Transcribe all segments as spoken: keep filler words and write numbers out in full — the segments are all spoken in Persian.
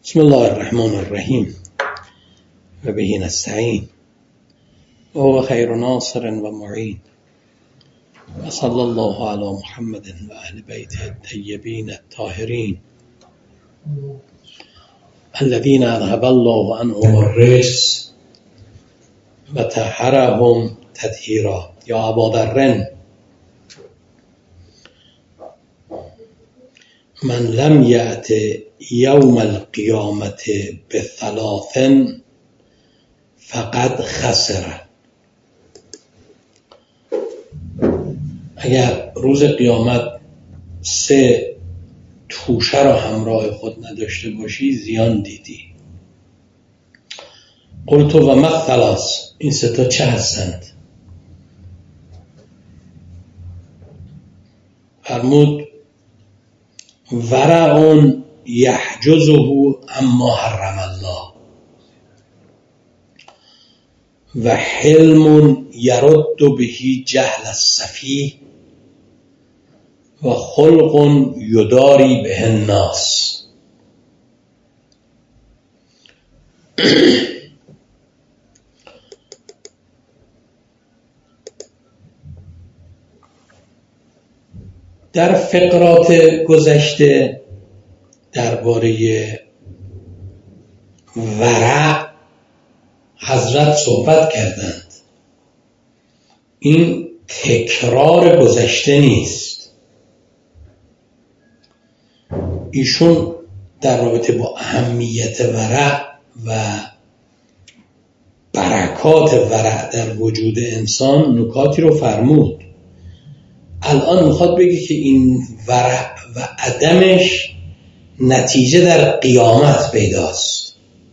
بسم الله الرحمن الرحیم و به نستعین و هو خیر ناصر و معین و صلی الله علی محمد و اهل بیته الطیبین الطاهرین الذین اذهب الله عنهم الرجس و طهرهم تطهیرا. یا ابا ذر من لم یأت یوم القیامت بثلاث فقد خسر. اگر روز قیامت سه توشه را همراه خود نداشته باشی زیان دیدی. قلت و ما الثلاث، این سه تا چه هستند؟ فرمود ورع یحجزه اما حرم الله و حلم یرد به جهل السفیه و خلق یداری به الناس. در فقرات گذشته درباره ورع حضرت صحبت کردند. این تکرار گذشته نیست. ایشون در رابطه با اهمیت ورع و برکات ورع در وجود انسان نکاتی رو فرمود. الان میخواد بگه که این ورع و عدمش نتیجه در قیامت پیداست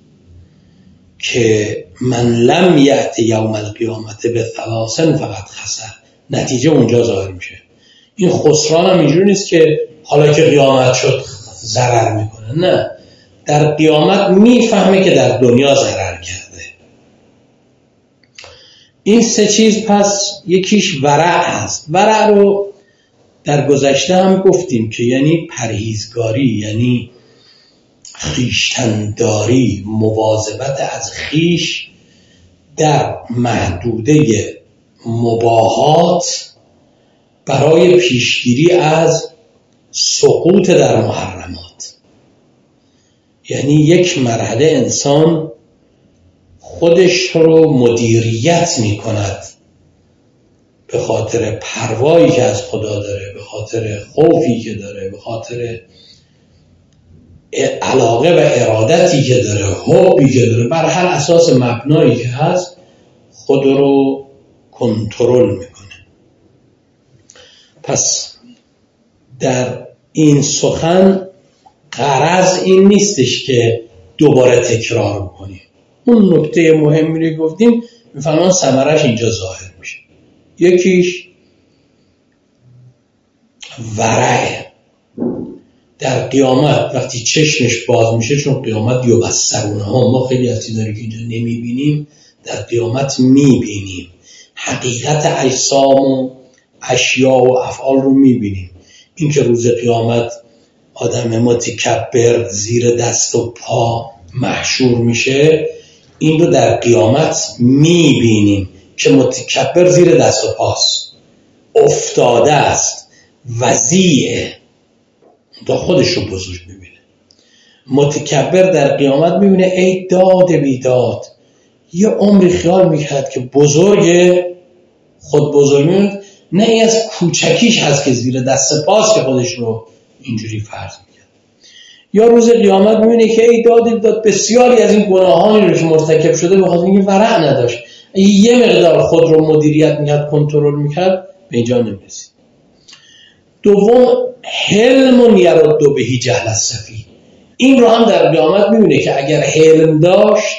که من لم یأت یوم القیامت بثلاث فقط خسر. نتیجه اونجا ظاهر میشه. این خسران هم اینجوری نیست که حالا که قیامت شد ضرر میکنه، نه، در قیامت میفهمه که در دنیا ضرر کرده. این سه چیز پس یکیش ورع هست. ورع رو در گذشته هم گفتیم که یعنی پرهیزگاری، یعنی خویشتنداری، مواظبت از خویش در محدوده مباحات برای پیشگیری از سقوط در محرمات. یعنی یک مرحله انسان خودش رو مدیریت می کند به خاطر پروایی که از خدا داره، به خاطر خوفی که داره، به خاطر علاقه و ارادتی که داره، حبی که داره، بر هر اساس مبنایی که هست خود رو کنترل میکنه. پس در این سخن غرض این نیستش که دوباره تکرار بکنیم. اون نکته مهمی رو گفتیم، میفهمن ثمرش اینجا ظاهر میشه. یکیش ورع در قیامت وقتی چشمش باز میشه، چون قیامت یبصرونه ها، ما خیلی از چیزایی که اینجا نمیبینیم در قیامت میبینیم. حقیقت اجسام و اشیاء و افعال رو میبینیم. این که روز قیامت آدم متکبر زیر دست و پا محشور میشه، این رو در قیامت میبینیم که متکبر زیر دست و پاست، افتاده است، وضیعه، تا خودش رو بزرگ میبینه. متکبر در قیامت میبینه ای داد بیداد، یه عمری خیال میکرد که بزرگه، خود بزرگ میبینه، نه ای از کوچکیش هست که زیر دست پاست که خودش رو اینجوری فرض میکرد. یا روز قیامت میبینه که ای داد بیداد، بسیاری از این گناهانی رو که مرتکب شده بخاطر اینکه ورع نداشت، یه مقدار خود رو مدیریت میکرد، کنترل میکرد، به اینجا نمیرسید. دوم حلم یرد به جهل السفیه. این رو هم در قیامت میبینه که اگر حلم داشت،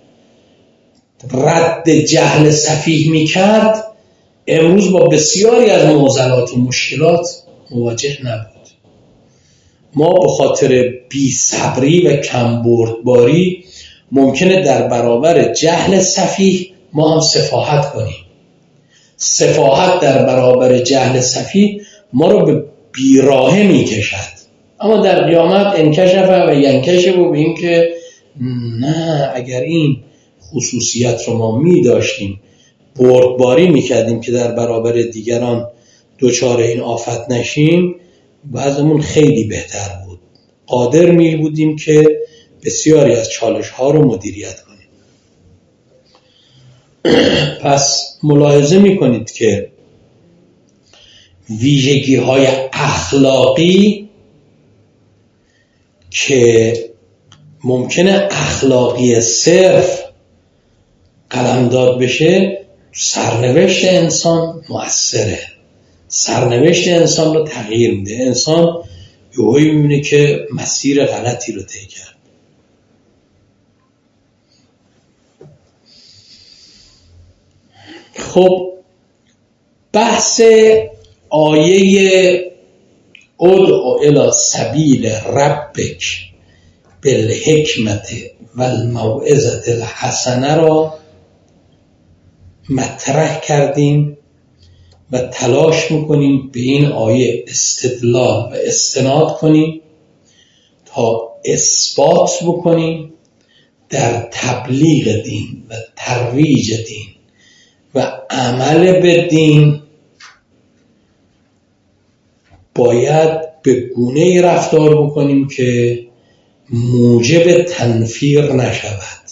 رد جهل سفیه میکرد، امروز با بسیاری از معضلات و مشکلات مواجه نبود. ما به خاطر بی صبری و کمبردباری ممکنه در برابر جهل سفیه ما هم سفاهت کنیم. سفاهت در برابر جهل سفیه ما رو به بیراهه می کشد. اما در قیامت انکشف و ینکشف و به این که نه، اگر این خصوصیت رو ما می داشتیم، بردباری می کردیم که در برابر دیگران دوچار این آفت نشیم، وضعمون خیلی بهتر بود. قادر می بودیم که بسیاری از چالش ها رو مدیریت کنیم. پس ملاحظه می کنید که ویژگی های اخلاقی که ممکنه اخلاقی صرف قلمداد بشه، سرنوشت انسان مؤثره، سرنوشت انسان رو تغییر میده. انسان یهویی میبینه که مسیر غلطی رو طی کرد. خب بحث آیه ادع الی سبیل ربک بالحکمت و الموعظة الحسنه را مطرح کردیم و تلاش میکنیم به این آیه استدلال و استناد کنیم تا اثبات بکنیم در تبلیغ دین و ترویج دین و عمل به دین باید به گونه‌ای رفتار بکنیم که موجب تنفیر نشود،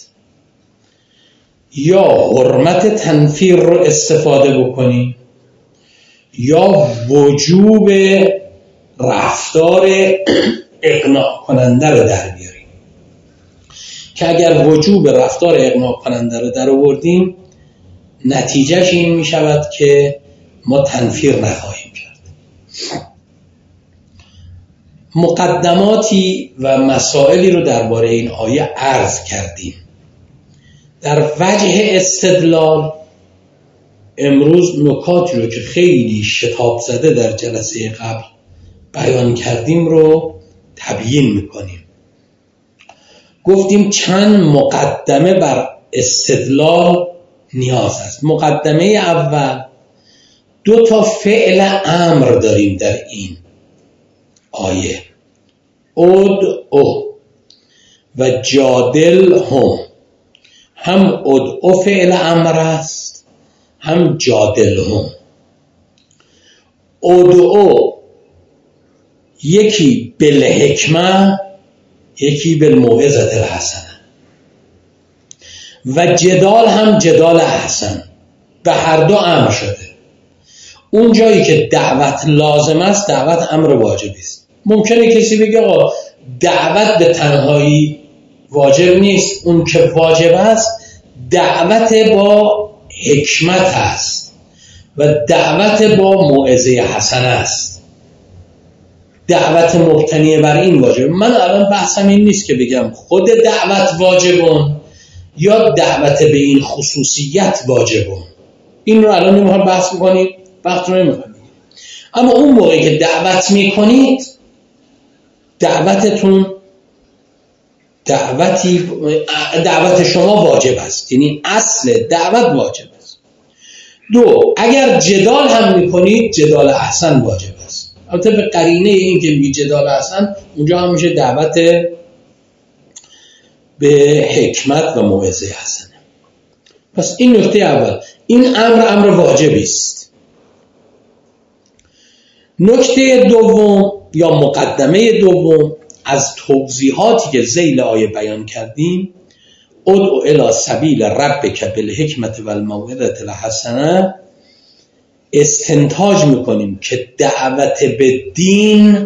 یا حرمت تنفیر رو استفاده بکنیم یا وجوب رفتار اقناع کننده رو در بیاریم، که اگر وجوب رفتار اقناع کننده رو در آوردیم نتیجهش این می شود که ما تنفیر نخواهیم کرد. مقدماتی و مسائلی رو درباره این آیه عرض کردیم. در وجه استدلال امروز نکاتی رو که خیلی شتاب زده در جلسه قبل بیان کردیم رو تبیین میکنیم. گفتیم چند مقدمه بر استدلال نیاز است. مقدمه اول، دو تا فعل امر داریم در این آیه، ادعو و جادل هم. هم ادعو فعل امر است، هم جادل هم. ادعو یکی بالحکمه، یکی بالموعظة الحسنه، و جدال هم جدال احسن، به هر دو امر شده. اون جایی که دعوت لازم است دعوت امر واجبی است. ممکنه کسی بگه آقا دعوت به تنهایی واجب نیست، اون که واجب است دعوت با حکمت است و دعوت با موعظه حسنه است. دعوت مبتنی بر این واجب. من الان بحثم این نیست که بگم خود دعوت واجبون یا دعوت به این خصوصیت واجبون. این رو الان نمیخوام بحث بکنیم، وقت رو نمیخوام. اما اون موقعی که دعوت میکنید، دعوتتون دعوتی دعوت شما واجب است، یعنی اصل دعوت واجب است. دو، اگر جدال هم میکنید جدال احسن واجب است. البته به قرینه این که میگه جدال احسن، اونجا هم میشه دعوت به حکمت و موعظه حسنه. پس این نکته اول، این امر امر واجبی است. نکته دوم یا مقدمه دوم از توضیحاتی که ذیل آیه بیان کردیم، ادعو الی سبیل ربک بالحکمت و الموعظة الحسنه، استنتاج میکنیم که دعوت به دین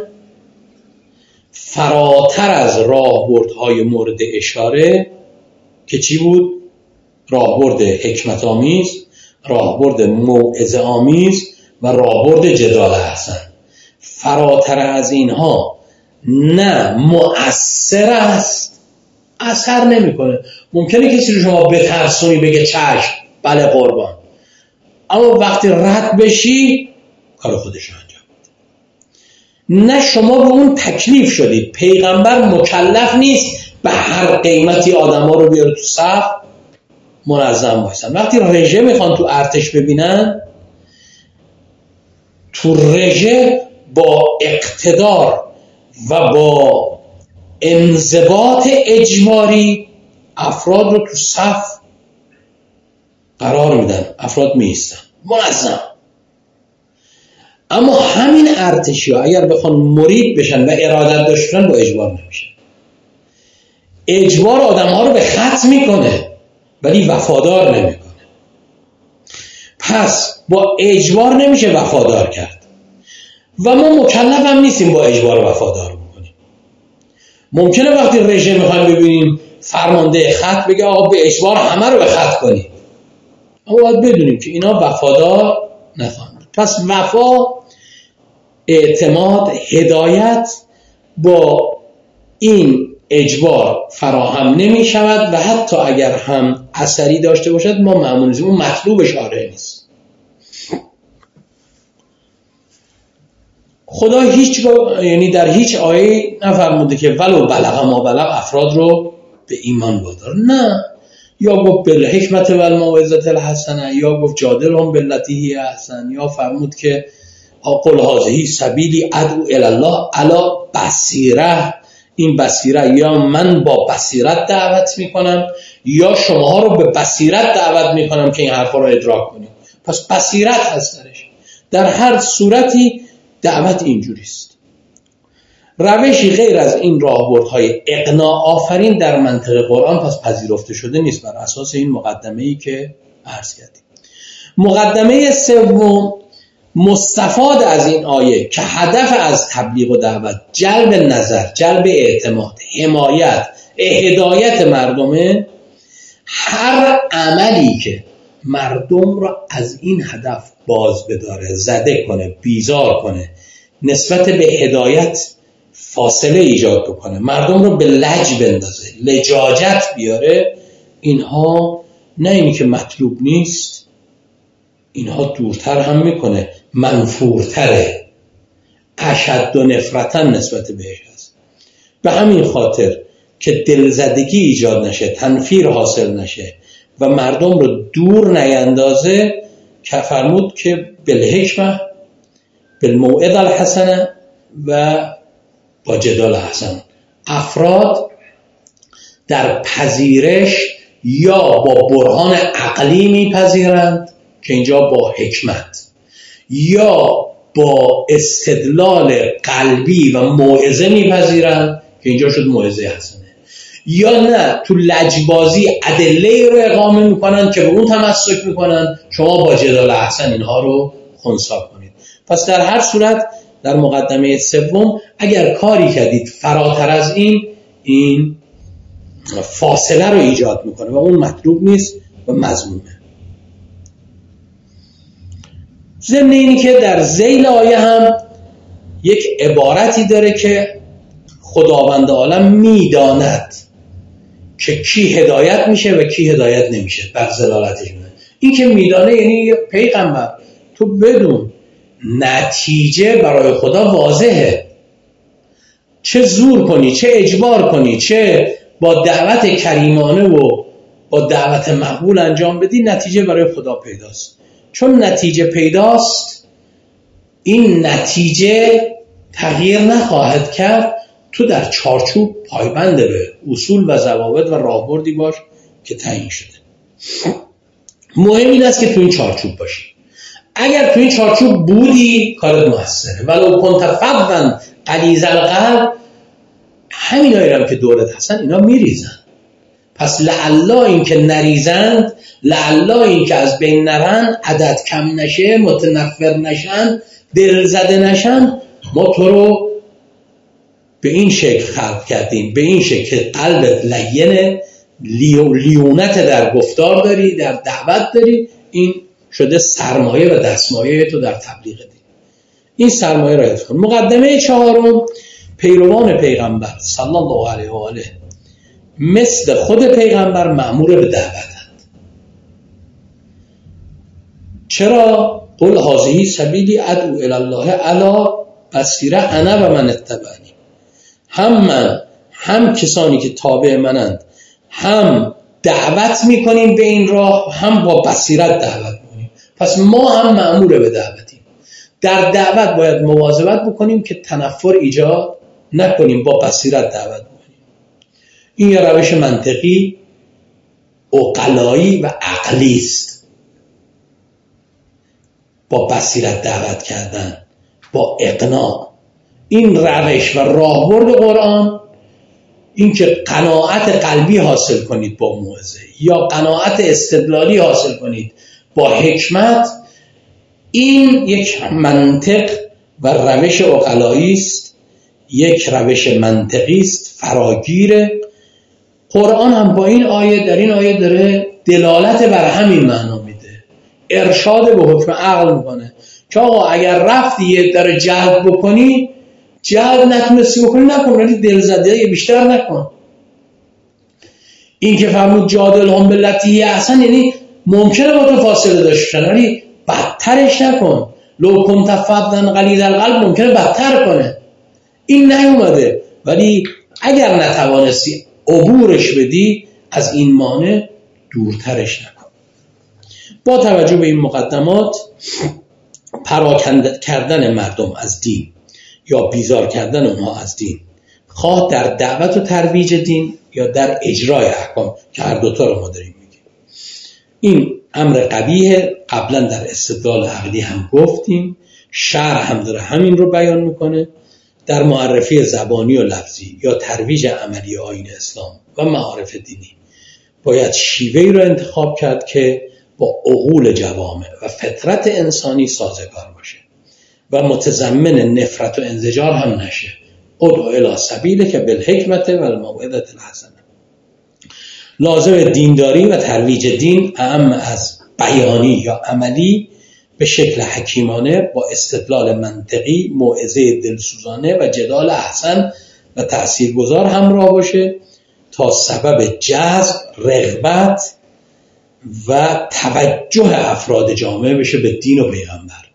فراتر از راهبردهای مورد اشاره که چی بود؟ راهبرد حکمت آمیز، راهبرد موعظه آمیز و راهبرد جدال احسن، فراتر از اینها نه مؤثر است، اثر نمیکنه. ممکنه کسی رو شما بترسونی بگه چشم بله قربان، اما وقتی رد بشی کار خودش رو انجام بده. نه شما به اون تکلیف شدید. پیغمبر مکلف نیست به هر قیمتی آدما رو بیاره تو صف منظم باشن. وقتی رژه میخوان تو ارتش ببینن، تو رژه با اقتدار و با انضباط اجباری افراد رو تو صف قرار میدن، افراد میایستن منظم. اما همین ارتشی ها اگر بخوان مرید بشن و ارادت داشتن با اجبار نمیشه. اجبار آدم ها رو به خط میکنه ولی وفادار نمیکنه. پس با اجبار نمیشه وفادار کرد و ما مکلف هم نیستیم با اجبار وفادار بکنیم. ممکنه وقتی رژیم میخوایم ببینیم فرمانده خط بگه آقا به اجبار همه رو به خط کنیم، اما باید بدونیم که اینا وفادار نخواهند. پس وفا، اعتماد، هدایت با این اجبار فراهم نمی شود و حتی اگر هم اثری داشته باشد ما معمولیم اون مطلوب شارع نیست. خدا هیچ یعنی در هیچ آیه نفرموده که ولو بلغ ما بلغ افراد رو به ایمان وادار، نه. یا گفت بالحکمت و الموعظة الحسنه، یا گفت جادلهم بالتی هی احسن، یا فرمود که قل هذه سبیلی ادعو الی الله علی بصیره. این بصیره یا من با بصیرت دعوت میکنم یا شماها رو به بصیرت دعوت میکنم که این حرفا رو ادراک کنید. پس بصیرت هست درش. در هر صورتی دعوت اینجوریست. روشی غیر از این راهبردهای اقناع آفرین در منطق قرآن پس پذیرفته شده نیست بر اساس این مقدمه‌ای که عرض کردیم. مقدمه سوم مستفاد از این آیه که هدف از تبلیغ و دعوت جلب نظر، جلب اعتماد، حمایت، هدایت مردمه، هر عملی که مردم را از این هدف باز بداره، زده کنه، بیزار کنه، نسبت به هدایت فاصله ایجاد بکنه، مردم رو به لج بندازه، لجاجت بیاره، اینها نه اینی که مطلوب نیست، اینها دورتر هم میکنه، منفورتره، اشد و نفرتا نسبت بهش هست. به همین خاطر که دلزدگی ایجاد نشه، تنفیر حاصل نشه و مردم رو دور نیندازه، که فرمود که بالحکمه بالموعظه الحسنه و با جدال حسن. افراد در پذیرش یا با برهان عقلی میپذیرند که اینجا با حکمت، یا با استدلال قلبی و موعظه میپذیرند که اینجا شد موعظه حسنه، یا نه تو لجبازی ادله رو اقامه میکنن که به اون تمسک میکنن، شما با جدال احسن اینها رو خنثی کنید. پس در هر صورت در مقدمه سوم اگر کاری کردید فراتر از این، این فاصله رو ایجاد میکنه و اون مطلوب نیست و مذمومه. ضمن اینی که در ذیل آیه هم یک عبارتی داره که خداوند عالم میداند که کی هدایت میشه و کی هدایت نمیشه، بر ضلالتش میده. این که میدانه یعنی پیغمبر تو بدون، نتیجه برای خدا واضحه، چه زور کنی، چه اجبار کنی، چه با دعوت کریمانه و با دعوت مقبول انجام بدی، نتیجه برای خدا پیداست. چون نتیجه پیداست، این نتیجه تغییر نخواهد کرد. تو در چارچوب پایبند به اصول و ضوابط و راهبردی باش که تعیین شده. مهم این است که تو این چارچوب باشی. اگر تو این چارچوب بودی کارت موثره. ولو کنت فظا غلیظ القلب، همین هایی که دورت هستن اینا میریزن. پس لعلا این که نریزند، لعلا این که از بین نرن، عدد کم نشه، متنفر نشن، دل زده نشن، ما تو رو به این شکل خلق کردیم، به این شکل که قلبت لینه، لیونت در گفتار داری، در دعوت داری، این شده سرمایه و دستمایه تو در تبلیغ دین. این سرمایه را یاد کن. مقدمه چهارم، پیروان پیغمبر صلی الله علیه و آله مثل خود پیغمبر مأمور به دعوتند. چرا؟ قل هذه سبیلی ادعو الی الله علی بصیره انا و من اتبعنی. هم من، هم کسانی که تابع منند، هم دعوت میکنیم به این راه، هم با بصیرت دعوت میکنیم. پس ما هم مأمور به دعوتیم. در دعوت باید مواظبت بکنیم که تنفر ایجاد نکنیم، با بصیرت دعوت کنیم. این یه روش منطقی، عقلایی و عقلی است. با بصیرت دعوت کردن، با اقناع. این روش و راهبرد قرآن، این که قناعت قلبی حاصل کنید با موعظه یا قناعت استدلالی حاصل کنید با حکمت، این یک منطق و روش عقلایی است، یک روش منطقی است فراگیر. قرآن هم با این آیه، در این آیه داره دلالت بر همین معنا میده، ارشاد به حکم عقل میکنه که آقا اگر رفتی یه در جهد بکنی، جهد نتونستی بکنی نکن، ولی دلزده بیشتر نکن. این که فرمود جادلهم بالتی هی احسن، یعنی ممکنه با تو فاصله داشته باشن ولی بدترش نکن. لو کنت فظا غلیظ القلب ممکنه بدتر کنه. این نیومده، ولی اگر نتوانستی عبورش بدی، از این مانع دورترش نکن. با توجه به این مقدمات، پراکنده کردن مردم از دین یا بیزار کردن اونها از دین، خواه در دعوت و ترویج دین یا در اجرای احکام، که هر دوتا رو ما داریم میگیم، این امر قبیحه. قبلا در استدلال عقلی هم گفتیم، شرع هم داره همین رو بیان میکنه. در معرفی زبانی و لفظی یا ترویج عملی آیین اسلام و معارف دینی باید شیوهی رو انتخاب کرد که با عقول جوامع و فطرت انسانی سازگار باشه و متضمن نفرت و انزجار هم نشه. ادعو الی سبیلک بالحکمت و الموعظة الحسنه. لازم دینداری و ترویج دین اعم از بیانی یا عملی به شکل حکیمانه با استدلال منطقی، موعظه دلسوزانه و جدال احسن و تأثیرگذار همراه باشه تا سبب جذب، رغبت و توجه افراد جامعه بشه به دین و پیغمبر.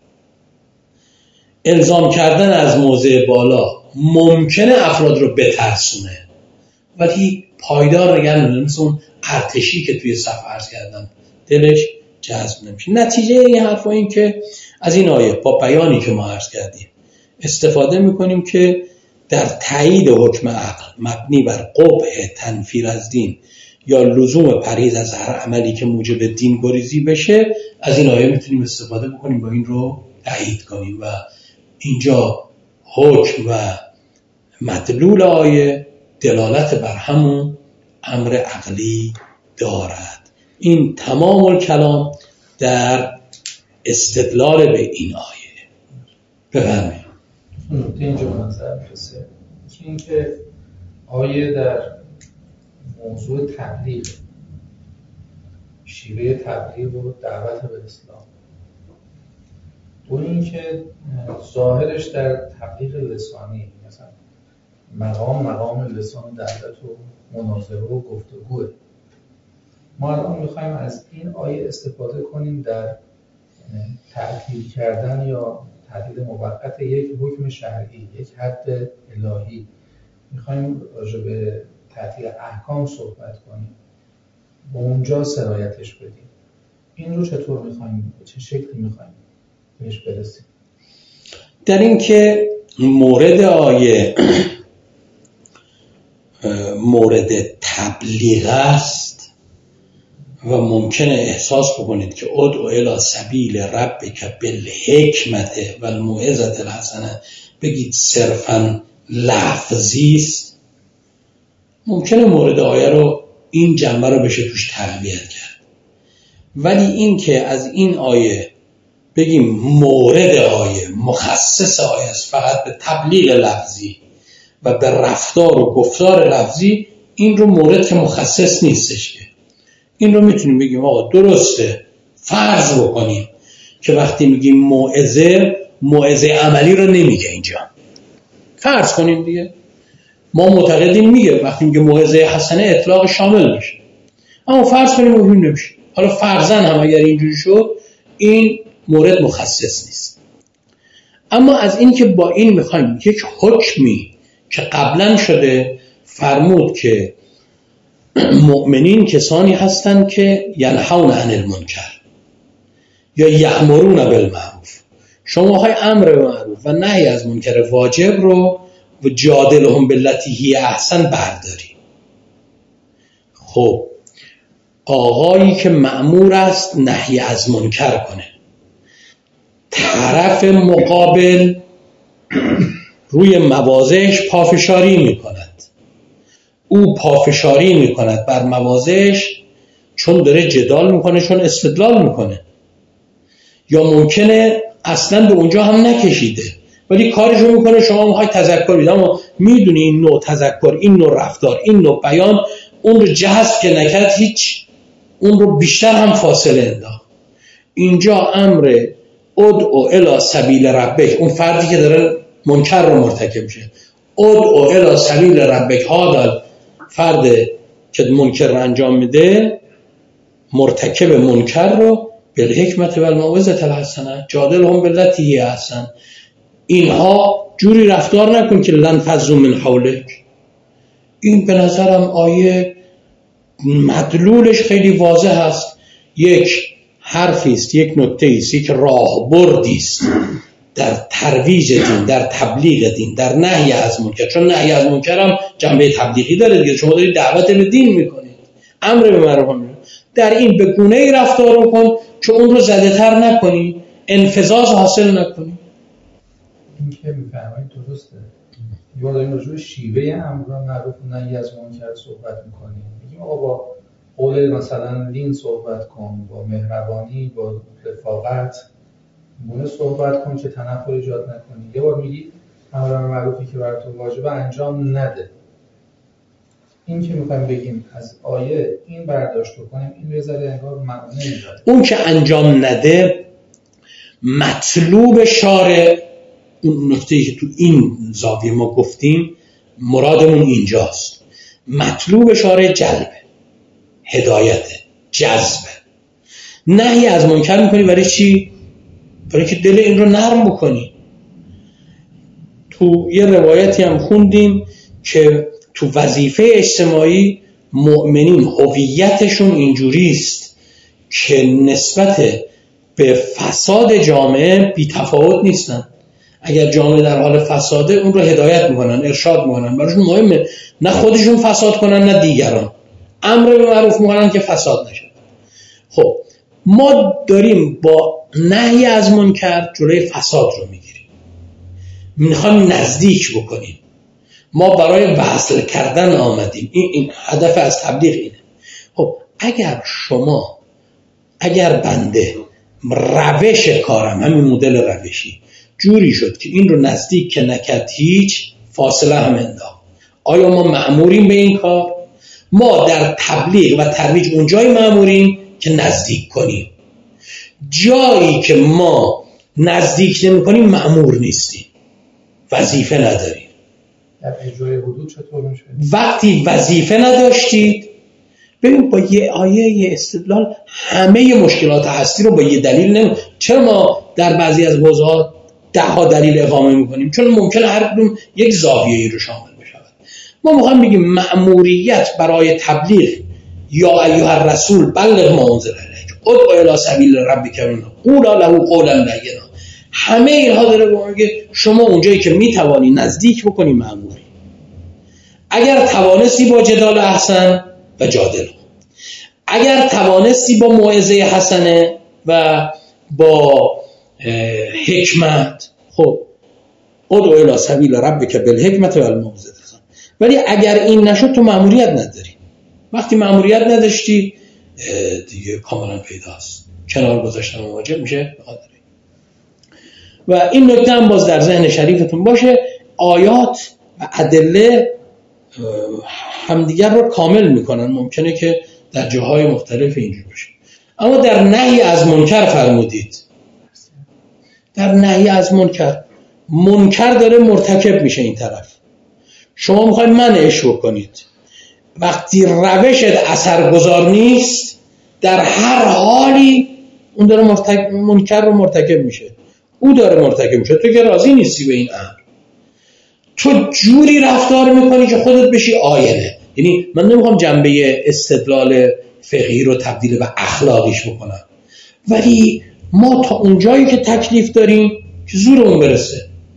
الزام کردن از موضع بالا ممکنه افراد رو بترسونه، ولی پایدار نگه نمی‌داره. مثل اون ارتشی که توی صف عرض کردم دلش جذب نمیشه. نتیجه این حرف این که از این آیه با بیانی که ما عرض کردیم استفاده میکنیم که در تایید حکم عقل مبنی بر قبح تنفیر از دین یا لزوم پرهیز از هر عملی که موجب دین گریزی بشه، از این آیه میتونیم استفاده بکنیم با این رو تایید کنیم و اینجا حکم و مدلول آیه دلالت بر همون امر عقلی دارد. این تمام الکلام در استدلال به این آیه. بفرمایید. نکته اینجا منظر میرسه که اینکه آیه در موضوع تبلیغ، شیوه تبلیغ و دعوت به اسلام، و اینکه ظاهرش در تبلیغ لسانی، مثلا مقام مقام لسان دعوت و مناظره و گفتگوه. ما الان میخوایم از این آیه استفاده کنیم در تعطیل کردن یا تعطیل موقت یک حکم شرعی، یک حد الهی. میخوایم راجع به تعطیل احکام صحبت کنیم، با اونجا سرایتش بدیم. این رو چطور میخوایم، چه شکلی میخوایم بهش برسیم؟ در این که مورد آیه مورد تبلیغ است و ممکنه احساس بکنید که ادعو الی سبیل ربک بالحکمت و الموعظة الحسنه بگید صرفاً لفظی است، ممکنه مورد آیه رو این جنبه رو بشه توش تقویت کرد. ولی این که از این آیه بگیم مورد آیه، مخصص آیه است فقط به تبلیغ لفظی و به رفتار و گفتار لفظی، این رو مورد که مخصص نیستش. که این رو میتونیم بگیم آقا درسته، فرض بکنیم که وقتی میگیم موعظه، موعظه عملی رو نمیگه اینجا، فرض کنیم دیگه، ما معتقدیم میگه وقتی میگه موعظه حسنه اطلاق شامل میشه، اما فرض کنیم مهم نمیشه. حالا فرضاً هم اگر اینجوری شد، این مورد مخصص نیست. اما از این که با این میخوایم یک حکمی که قبلا شده فرمود که مؤمنین کسانی هستند که ینهون عن المنکر یا یأمرون بالمعروف، شما های امر به معروف و نهی از منکر واجب رو و جادلهم بالتی هی احسن برداریم. خب آقایی که مأمور است نهی از منکر کنه، طرف مقابل روی مواضعش پافشاری میکند، او پافشاری میکند بر مواضعش چون داره جدال میکنه، چون استدلال میکنه، یا ممکنه اصلا به اونجا هم نکشیده ولی کارشو میکنه شما میخوای تذکر بدید، اما میدونی این نوع تذکر، این نوع رفتار، این نوع بیان اون رو جذب که نکرد هیچ، اون رو بیشتر هم فاصله انداخت. اینجا امر ادعو الی سبیل ربک، اون فردی که داره منکر رو مرتکب میشه، ادعو الی سبیل ربک، هادال فرد که منکر رو انجام میده، مرتکب منکر رو بالحکمت و الموعظة الحسنه جادلهم بالتی هی احسن، اینها جوری رفتار نکن که لن فضوا من حولک. این به نظرم آیه مدلولش خیلی واضح است، یک حرفی است، یک نکته است، یک راهبردی است در ترویج دین، در تبلیغ دین، در نهی از منکر. چون نهی از منکر هم جنبه تبلیغی داره دیگه، شما دارید دعوت به دین میکنید، امر به معروف، در این به گونه‌ای رفتار کن که اون رو زده تر نکنی، انفذاز حاصل نکنی. این که میفهمید درسته. یه بار داریم راجع به شیوه امر معروف و نهی از منکر صحبت میکنیم، میگیم آقا با قول مثلا لین صحبت کن، با مهربانی، با رفاقت گونه صحبت کن که تنفر ایجاد نکنی. یه بار میگی امر معروفی که بر تو واجبه انجام نده. این که میخوایم بگیم از آیه این برداشت کنیم، این یه ذره انگار معنی نمیده. اون که انجام نده مطلوب شارع، اون نکته‌ای که تو این زاویه ما گفتیم مرادمون اینجاست، مطلوب شارع جلبه، هدایت، جذب. نهی از منکر میکنی برای چی؟ برای که دل این رو نرم بکنی. تو یه روایتی هم خوندیم که تو وظیفه اجتماعی مؤمنین هویتشون اینجوریست که نسبت به فساد جامعه بی تفاوت نیستن. اگر جامعه در حال فساده اون رو هدایت میکنن، ارشاد میکنن، براشون مهمه نه خودشون فساد کنن نه دیگران، امر به معروف میکنن که فساد نشه. خب ما داریم با نهی از منکر جلوی فساد رو میگیریم، میخوایم نزدیک بکنیم، ما برای وصل کردن آمدیم، این, این هدف از تبلیغ اینه. خب اگر شما، اگر بنده روش کارم، همین مدل روشی جوری شد که این رو نزدیک که نکرد هیچ، فاصله هم انداخت، آیا ما مأموریم به این کار؟ ما در تبلیغ و ترویج اونجای مأموریم که نزدیک کنیم، جایی که ما نزدیک نمی کنیم مأمور نیستیم، وظیفه نداریم. در اجرای حدود چطور میشه؟ وقتی وظیفه نداشتید، ببین با یه آیه، یه استدلال همه مشکلات هستی رو با یه دلیل نمی. چرا ما در بعضی از موضوعات ده ها دلیل اقامه میکنیم؟ چون ممکنه هر کدوم یک زاویه‌ای رو شامل بشود. ما میخوایم بگیم مأموریت برای تبلیغ یا ایها الرسول بلغ ما انزل الیک ادع الی سبیل ربک قول له قولا لینا، همه اینها داره به ما میگه شما اونجایی که میتوانی نزدیک بکنی مأموری. اگر توانستی با جدال احسن و جادل، اگر توانستی با موعظه حسنه و با حکمت، خب ادع الی سبیل ربک بالحکمت و الموعظه الحسنه. ولی اگر این نشد تو مأموریت نداری. وقتی مأموریت نداشتی دیگه کاملا پیداست، کنار گذاشتن واجب میشه. و این نکته هم باز در ذهن شریفتون باشه، آیات و ادله همدیگر رو کامل میکنن. ممکنه که در جاهای مختلف اینجور باشه، اما در نهی از منکر فرمودید، در نهی از منکر، منکر داره مرتکب میشه این طرف، شما میخواید منعش بکنید. وقتی روشت اثرگذار نیست، در هر حالی اون داره مرتکب، منکر رو مرتکب میشه، او داره مرتکب میشه، تو که راضی نیستی به این امر، تو جوری رفتار میکنی که خودت بشی آینه. یعنی من نمیخوام جنبه استدلال فقهی رو تبدیل به اخلاقیش بکنم، ولی ما تا اونجایی که تکلیف داریم که زورمون برسه،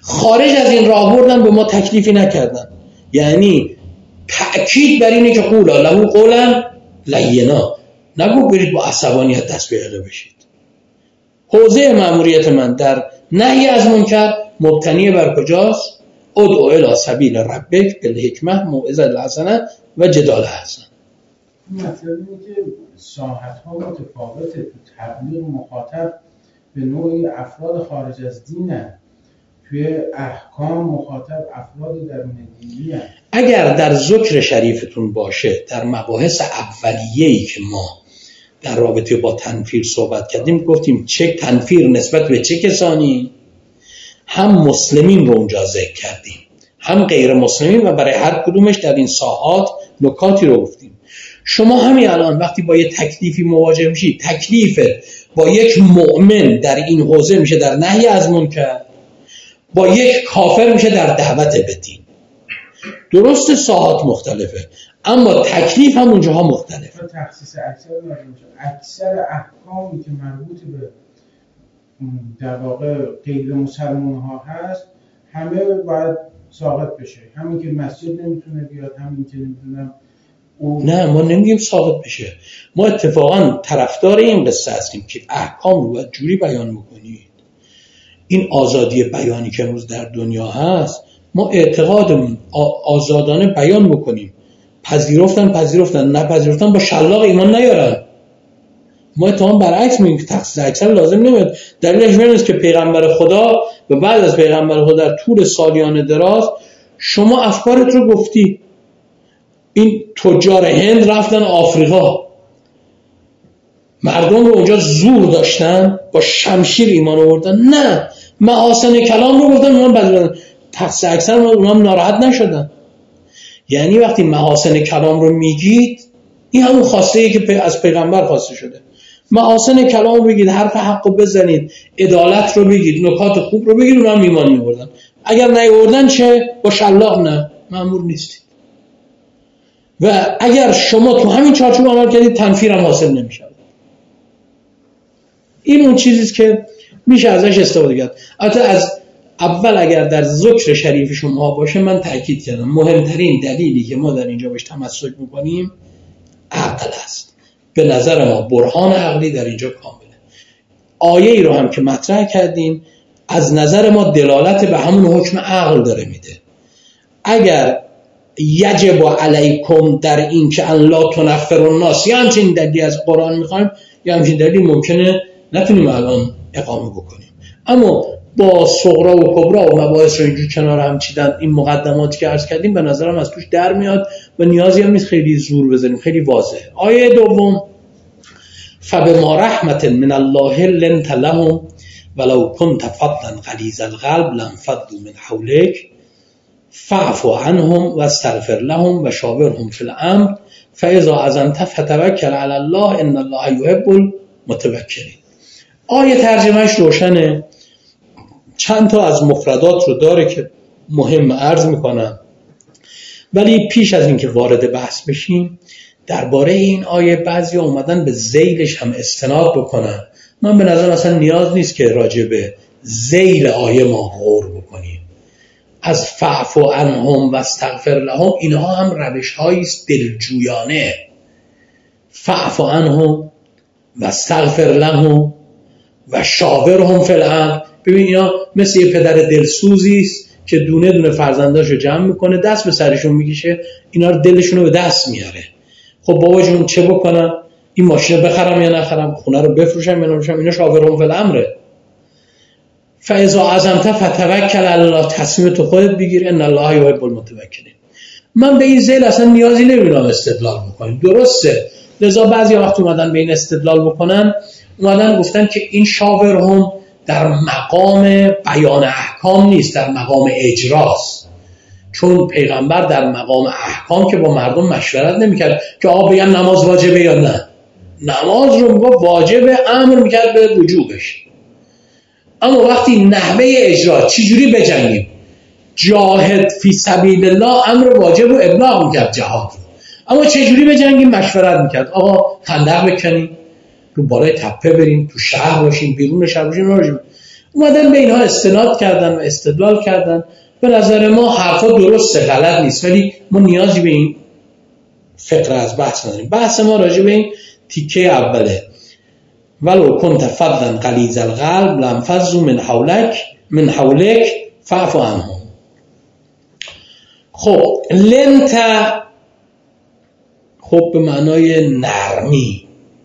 خارج از این راه بردن به ما تکلیفی نکردن. یعنی تأکید بر اینه که قولا له قولا لینا، نگو برید با عصبانیت دست به حقه بشید. حوزه مأموریت من در نهی از منکر مبتنی بر کجاست؟ ادعو الی سبیل ربک بالحکمة موعظة الحسنة و جدال حسن. مطلب اینه که ساحت‌ها متفاوته. تو تبلیغ مخاطب به نوعی افراد خارج از دینه، توی احکام مخاطب افراد درون دینی هست. اگر در ذکر شریفتون باشه در مباحث اولیه‌ای که ما در رابطه با تنفیر صحبت کردیم، گفتیم چه تنفیر نسبت به چه کسانی، هم مسلمین رو اونجا ذکر کردیم هم غیر مسلمین و برای هر کدومش در این ساعات نکاتی رو گفتیم. شما همین الان وقتی با یه تکلیفی مواجه میشید، تکلیف با یک مؤمن در این حوزه میشه در نهی از منکر، با یک کافر میشه در دعوت به دین. درست ساعات مختلفه اما تکلیف هم اونجاها مختلفه. تخصیص اکثر اکثر احکامی که مربوط به در واقع غیر مسلمان ها هست همه باید ساقط بشه. همین که مسجد نمیتونه بیاد، همین که نمیدونم او... نه ما نمیگیم ساقط بشه. ما اتفاقا طرفدار این قصه هستیم که احکام رو باید جوری بیان بکنید. این آزادی بیانی که امروز در دنیا هست ما اعتقادمون آزادانه بیان بکنیم. پذیرفتن پذیرفتن نپذیرفتن با شلاق ایمان نیارن. ما اتفاقا برعکس میگیم که تخصیص اکثر لازم نمیاد. دلیلش این است که پیغمبر خدا و بعد از پیغمبر خدا در طول سالیان دراز شما افکارت رو گفتی. این تجار هند رفتن آفریقا، مردم رو اونجا زور داشتن، با شمشیر ایمان آوردن، نه محاسن کلام رو گفتن، اونم بدلن. تخصیص اکثر اونم ناراحت نشدن. یعنی وقتی محاسن کلام رو میگید این همون خواسته‌ای که از پیغمبر خواسته شده. محاسن کلام بگید، حرف حق رو بزنید، عدالت رو بگید، نکات خوب رو بگید، اونم ایمان می‌آوردن. اگر نیاوردن چه؟ با شلاق نه، مأمور نیستید. و اگر شما تو همین چارچوب عمل کردید تنفیر هم حاصل نمیشه. این اون چیزیست که میشه ازش استفاده کرد. البته از اول اگر در ذکر شریف شما باشه من تأکید کردم مهمترین دلیلی که ما در اینجا بهش تمسک میکنیم عقل است. به نظر ما برهان عقلی در اینجا کامله. آیه ای رو هم که مطرح کردیم از نظر ما دلالت به همون حکم عقل داره میده. اگر یجب علیکم در این که ان لا تنفر الناس یا همچین دلیلی از قرآن میخوایم یا همچین دلیلی ممکنه نتونیم الان اقامه بکنیم، اما با صغرا و کبرا و مباحث رو اینجور کنار هم چیدن این مقدماتی که عرض کردیم به نظرم از توش در میاد و نیازی هم نیست خیلی زور بزنیم، خیلی واضحه. آیه دوم فبما رحمت من الله لنت لهم ولو كنت فظا غلیظ القلب لانفضوا من حولك فاعف عنهم واستغفر لهم وشاورهم في الامر فاذا عزمت فتوکل علی الله ان الله يحب المتوکلین. آیه ترجمهش روشنه، چند تا از مفردات رو داره که مهم عرض میکنم، ولی پیش از اینکه وارد بحث بشیم درباره این آیه بعضی اومدن به ذیلش هم استناد بکنن. من به نظر اصلا نیاز نیست که راجع به ذیل آیه ما غور بکنیم. از فعف عنهم و استغفر لهم اینها هم روش هایی است دلجویانه. فعف عنهم و استغفر لهم و شاورهم فی الامر. ببین اینا مثل یه پدر دلسوزی است که دونه دونه فرزنداشو جمع میکنه، دست به سرشون میکشه، اینا رو دلشون رو به دست میاره. خب بابا جون چه بکنم؟ این ماشین رو بخرم یا نخرم؟ خونه رو بفروشم یا نفروشم؟ اینا شاورهم فی الامره. فاذا عزمت فتوکل علی الله، تصمیم تو خودت بگیر، ان الله یحب المتوکلین. من به این ذیل اصلا نیازی نمیبینم استدلال بکنیم، درسته. لذا بعضی وقت اومدن به این استدلال بکنن، اومدن گفتن که این شاورهم در مقام بیان احکام نیست، در مقام اجراست. چون پیغمبر در مقام احکام که با مردم مشورت نمیکرد که آقا بگن نماز واجبه یا نه، نماز رو میگه واجبه، امر میکرد به وجوبش. اما وقتی نحوه اجرا چجوری بجنگیم، جاهد فی سبیل الله امر واجب رو ابلاغ میکرد جهاد، اما چجوری بجنگیم مشورت میکرد. آقا خندق بکنیم، رو بالای تپه بریم، تو شهر باشیم، بیرون شهر باشیم. اومدن به اینها استناد کردن و استدلال کردن. به نظر ما حرفا درسته، غلط نیست، ولی ما نیازی به این فقره از بحث نداریم. بحث ما راجع به این تیکه اوله، ولو کنت فظا غلیظ القلب لانفضوا من حولک من حولک فاعف عنهم. خب لنت، خب به معنای نرمی.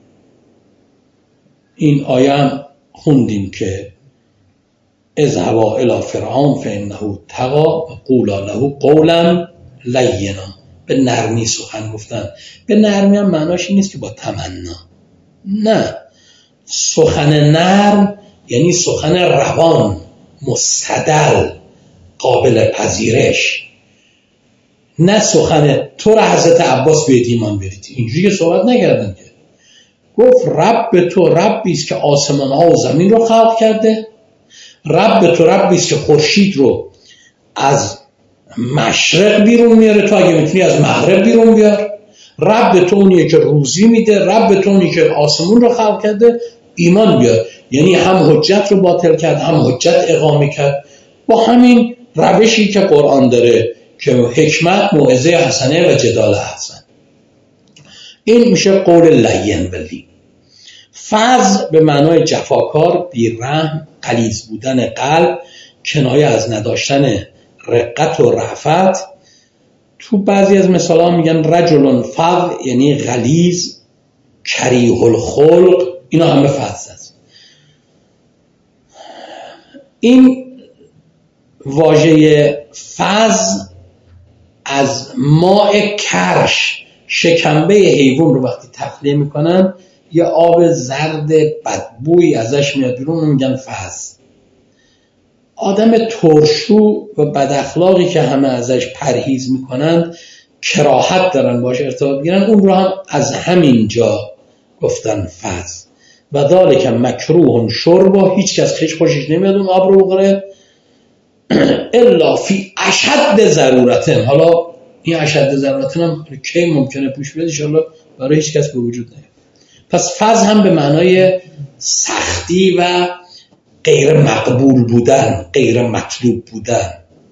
این آیه هم خوندیم که اذهبا الی فرعون فانه طغی وقولا له قولا لینا. به نرمی سخن گفتن. به نرمی هم معناش این نیست که با تمنا، نه، سخن نرم یعنی سخن روان، مستدل، قابل پذیرش. نه سخن تو را حضرت عباس بیاد ایمان برید، اینجوری که صحبت نکردن که. گفت رب تو ربی است که آسمان ها و زمین رو خلق کرده، رب تو ربی است که خورشید رو از مشرق بیرون میاره، تو اگه میتونی از مغرب بیرون بیار. رب تو اونیه که روزی میده، رب تو اونیه که آسمون رو خلق کرده، ایمان بیار. یعنی هم حجت رو باطل کرد، هم حجت اقامه کرد با همین روشی که قرآن داره که حکمت، موعظه حسنه و جدال حسن. این میشه قول لین بلی. فظ به معنای جفاکار، بی‌رحم، غلیظ بودن قلب، کنایه از نداشتن رقت و رأفت. تو بعضی از مثالا میگن رجل فظ یعنی غلیظ، کریه الخلق. اینا همه فظ است. این واژه فظ از ماء کرش، شکمبه حیوان رو وقتی تخلیه میکنن یه آب زرد بدبوی ازش میاد بیرون، رو میگن فظ. آدم ترشو و بد اخلاقی که همه ازش پرهیز میکنن، کراهت دارن باشه ارتباط بگیرن، اون رو هم از همین جا گفتن فظ. و ذالک مکروه شربا، هیچ کس خیش خوشش نمیاد اون آب رو بخوره الا فی اشد ضرورتن. حالا این اشد ضرورتن هم کی ممکنه پیش بیاد؟ ان شاء الله برای هیچ کس به وجود نیاد. پس فظ هم به معنای سختی و غیر مقبول بودن، غیر مطلوب بودن.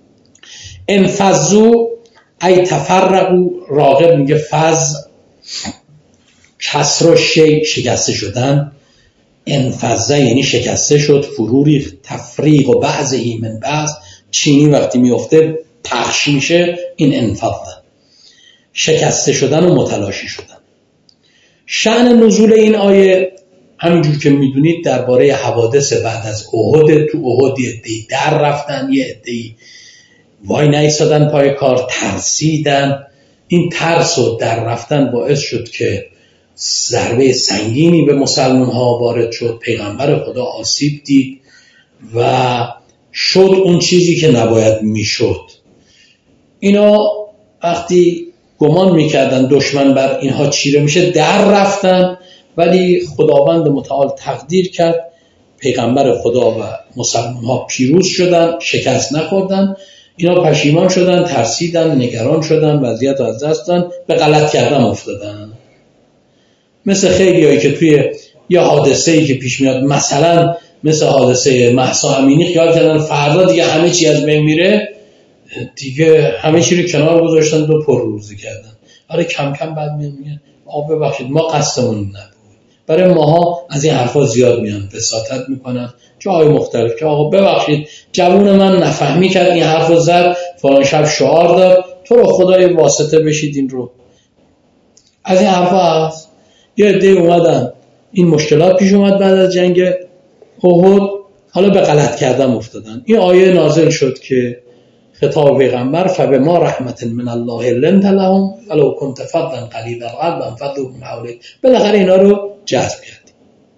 انفضوا ای تفرقوا، راغب میگه فظ کسر و شی، شکسته شدن. انفضه یعنی شکسته شد، فرو ریخت. تفریق و بعضی من بعض، چینی وقتی میفته پخش میشه، این انفضه، شکسته شدن و متلاشی شدن. شأن نزول این آیه همینجور که میدونید درباره حوادث بعد از احد. تو احد یه عده‌ای در رفتن، یه عده‌ای وای نایستادن پای کار، ترسیدن. این ترس و در رفتن باعث شد که ضربه سنگینی به مسلمان ها وارد شد، پیغمبر خدا آسیب دید و شد اون چیزی که نباید میشد. اینا وقتی گمان میکردن دشمن بر اینها چیره میشه، در رفتن، ولی خداوند متعال تقدیر کرد پیغمبر خدا و مسلمان ها پیروز شدن، شکست نخوردن. اینا پشیمان شدن، ترسیدن، نگران شدن، وضعیت رو از دست دادن، به غلط کردن افتادن. مثل خیلی هایی که توی یه حادثه‌ای که پیش میاد، مثلا مثل حادثه مهسا امینی، خیال کردن فردا دیگه همه چی از بین میره، دیگه همه چی رو کنار گذاشتن و پر روزی کردن. آره کم کم بعد میگن آب ببخشید ما قصدمون نبود. برای ماها از این حرفا زیاد میان، وساطت میکنن جای مختلف که آقا ببخشید جوون من نفهمی کرد این حرفو زد، فلان شب شعار داد، تو رو خدای واسطه بشید این رو. از این حرفا هست. یه عده اومدن این مشکلات پیش اومد بعد از جنگ احد، حالا به غلط کردن افتادن. این آیه نازل شد که خطاب پیغمبر فبما رحمت من الله لنت لهم ولو كنت فظا غلیظ القلب انفضوا من حولک. بالاخره اینا رو جذب کردیم.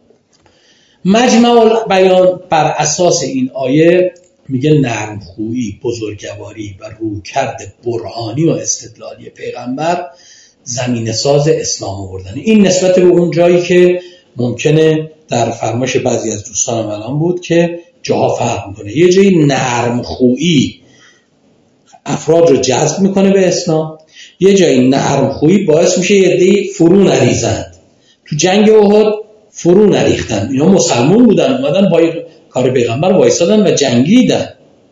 مجمع بیان بر اساس این آیه میگه نرمخویی، بزرگواری و رویکرد برهانی و استدلالی پیغمبر زمینه ساز اسلام آوردن. این نسبت به اون جایی که ممکنه در فرمایش بعضی از دوستان الان بود که جاها فرق میکنه. یه جایی نرمخویی افراد رو جذب میکنه به اسلام، یه جایی نرمخویی باعث میشه یه عده‌ای فرو نریزند. تو جنگ احد فرو نریختن، اینا مسلمان بودن، اومدن با کار پیغمبر وایسادن و جنگیدن.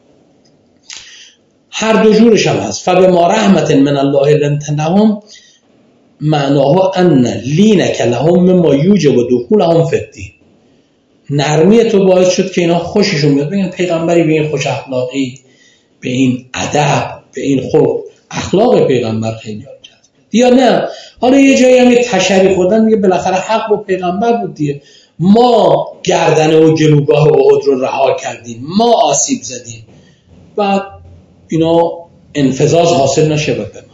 هر دو جورش هم هست. فبما رحمت من الله لنت لهم معناها ان لینک لهم مما یوجب دخولهم فی الدین. نرمی تو باعث شد که اینا خوششون میاد، بگن پیغمبری به این خوش اخلاقی، به این ادب، به این خلق، اخلاق پیغمبر خیلی جذب. یا نه حالا یه جایی هم یه تشری خوردن میگه بالاخره حق با پیغمبر بود دیگه، ما گردنه و گلوگاه احد رو رها کردیم، ما آسیب زدیم، بعد اینا انفذاز حاصل نشه و بمانه.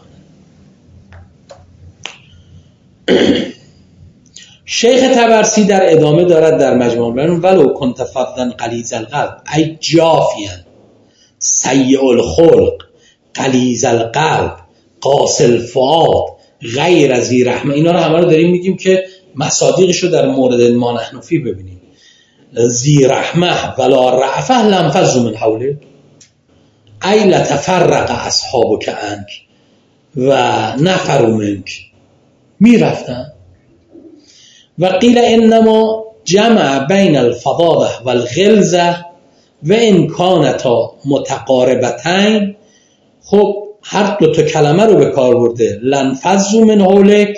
شیخ طبرسی در ادامه دارد در مجموع البیان ولو کنت فظا غلیظ القلب ای جافیا سیء الخلق غلیظ القلب قاسی الفؤاد غیر ذی رحمه. اینا رو همه رو داریم میگیم که مصادیقش رو در مورد ما نحن فی ببینیم. ذی رحمه ولا رعفه لانفضوا من حوله ای لتفرق اصحابک عنک و نفروا منک. میرفتن و قیل انما جمع بین الفضاله و الغلظه و ان کانتا متقاربتین. خب هر دو تا کلمه رو به کار برده، لنفضوا من حولک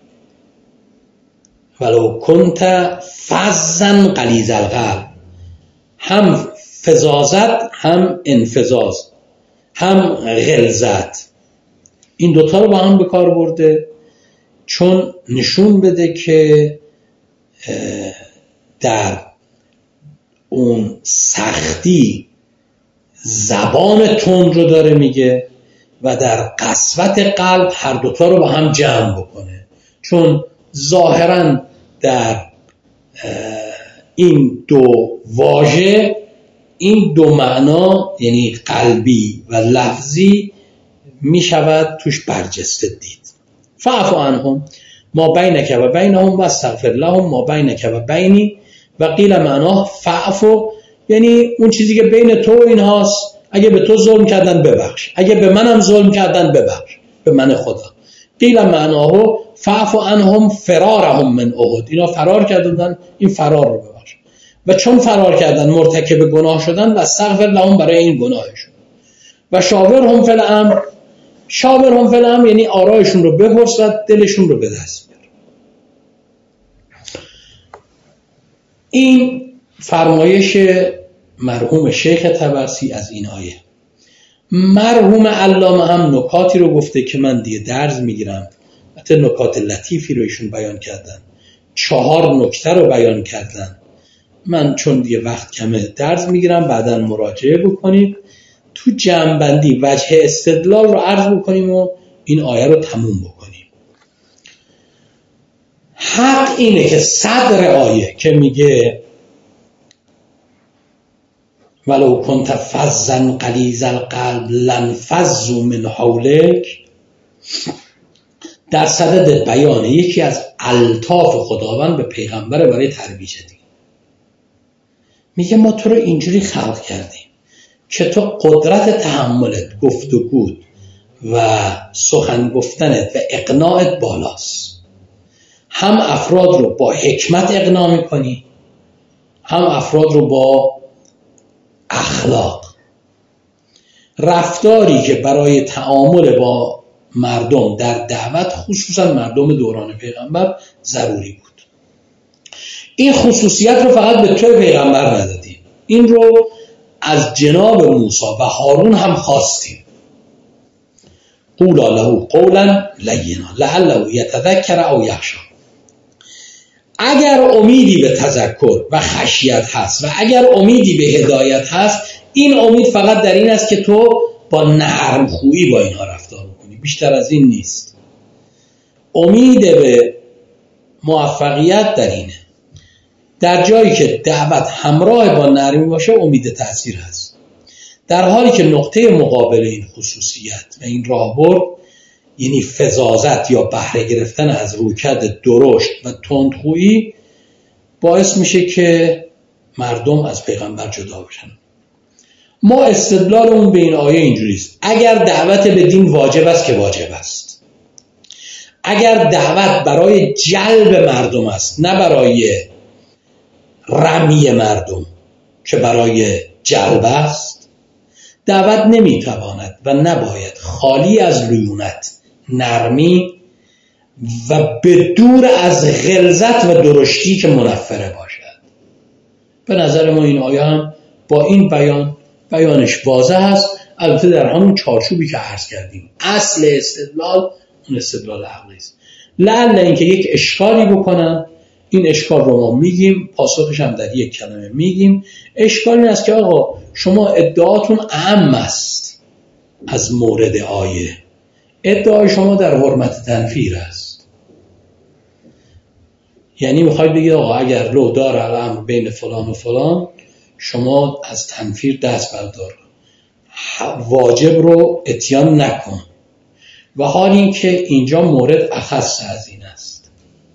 ولو کنت فظا غلیظ القلب، هم فظاظت هم انفذاز هم غلظت، این دوتا رو با هم به کار برده چون نشون بده که در اون سختی زبان تند رو داره میگه و در قسوت قلب هر دوتا رو با هم جمع بکنه، چون ظاهراً در این دو واژه این دو معنا یعنی قلبی و لفظی می شود توش برجسته دید. فاعف عنهم ما بینک و بینهم و استغفر لهم ما بینک و بینی و قیل معناه فاعف یعنی اون چیزی که بین تو و اینهاست، اگه به تو ظلم کردن ببخش، اگه به منم ظلم کردن ببخش، به من خدا. قیل معناه فاعف عنهم فرارهم من احد، اینا فرار کردن، این فرار رو ببخش. و چون فرار کردن مرتکب گناه شدن و استغفر لهم برای این گناهشون. و شاورهم فی الامر، شاورهم فی الامر یعنی آرایشون رو بپرس و دلشون رو به دست بیار. این فرمایش مرحوم شیخ طبرسی از این آیه. مرحوم علامه هم نکاتی رو گفته که من دیگه درز میگیرم، حتی نکات لطیفی رو ایشون بیان کردن، چهار نکته رو بیان کردن. من چون دیگه وقت کمه درز میگیرم، بعداً مراجعه بکنید، تو جمع‌بندی وجه استدلال رو عرض بکنیم و این آیه رو تموم بکنیم. حق اینه که صدر آیه که میگه ولو کنت فظا غلیظ القلب لانفضوا من حولک، در صدد بیان یکی از الطاف خداوند به پیغمبر برای ترویج دین. میگه ما تو رو اینجوری خلق کردیم که تو قدرت تحملت، گفتگوت و سخن گفتنت و اقناعت بالاست. هم افراد رو با حکمت اقناع میکنی، هم افراد رو با اخلاق. رفتاری که برای تعامل با مردم در دعوت، خصوصا مردم دوران پیغمبر، ضروری بود. این خصوصیت رو فقط به توی پیغمبر ندادیم، این رو از جناب موسی و هارون هم خواستیم. قولا له قولا لینا لعله یتذکر او یخشی. اگر امیدی به تذکر و خشیت هست و اگر امیدی به هدایت هست، این امید فقط در این است که تو با نرم خویی با اینها رفتار کنی، بیشتر از این نیست. امید به موفقیت در اینه، در جایی که دعوت همراه با نرمی باشه امید تأثیر هست، در حالی که نقطه مقابل این خصوصیت و این راهبرد یعنی فظاظت یا بهره گرفتن از رویکرد درشت و تندخویی باعث میشه که مردم از پیغمبر جدا بشن. ما استدلالمون به این آیه اینجوری است: اگر دعوت به دین واجب است که واجب است، اگر دعوت برای جلب مردم است نه برای رمی مردم، که برای جلب است، دعوت نمیتواند و نباید خالی از لیونت، نرمی و به دور از غلظت و درشتی که منفره باشد. به نظر ما این آیه هم با این بیان بیانش واضح است، البته در همون چارچوبی که عرض کردیم. اصل استدلال اون استدلال عقلی است. لعل اینکه یک اشکالی بکنن، این اشکال رو ما میگیم، پاسخش هم در یک کلمه میگیم. اشکال این است که آقا شما ادعاتون اعم است از مورد آیه، ادعای شما در حرمت تنفیر است. یعنی میخواید بگید آقا اگر لو دار الامر بین فلان و فلان، شما از تنفیر دست بردار، واجب رو اتیان نکن. و حال این که اینجا مورد اخص از این است،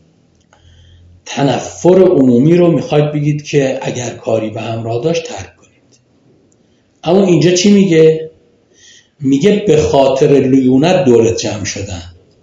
تنفر عمومی رو میخواید بگید که اگر کاری به همراه داشت ترک کنید. اما اینجا چی میگه؟ میگه به خاطر لیونت دولت جمع شدن.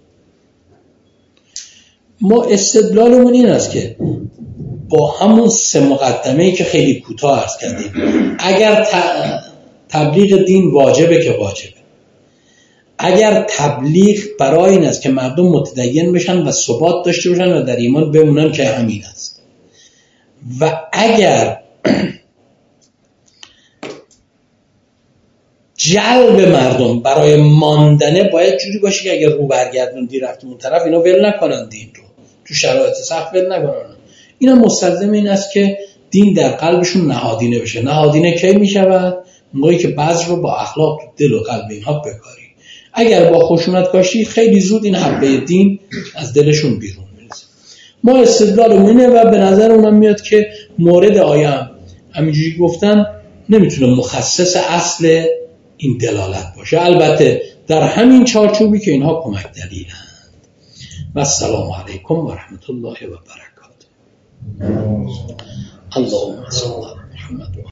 ما استدلالمون این است که با همون سه مقدمه‌ای که خیلی کوتاه عرض کردیم، اگر تبلیغ دین واجبه که واجبه، اگر تبلیغ برای این است که مردم متدین بشن و ثبات داشته باشن و در ایمان بمونن که همین است، و اگر جلب مردم برای ماندنه باید جوری باشه که اگر رو برگردوندی رفت اون طرف، اینا ول نکنن دین رو، تو شرایط سخت ول نکنن. اینا مستلزم این است که دین در قلبشون نهادینه بشه. نهادینه کی میشود؟ موقعی که بعض رو با اخلاق تو دل و قلب اینها بکاری. اگر با خشونت کاشی، خیلی زود این حبه دین از دلشون بیرون میرسه. ما استدلالمون اینه و به نظر اونم میاد که مورد آیه هم همینجوری گفتن نمیتونه مخصص اصل این دلالت باشه، البته در همین چارچوبی که اینها کمک دلیلند. و السلام علیکم و رحمت الله و برکاته. اللهم صل علی محمد.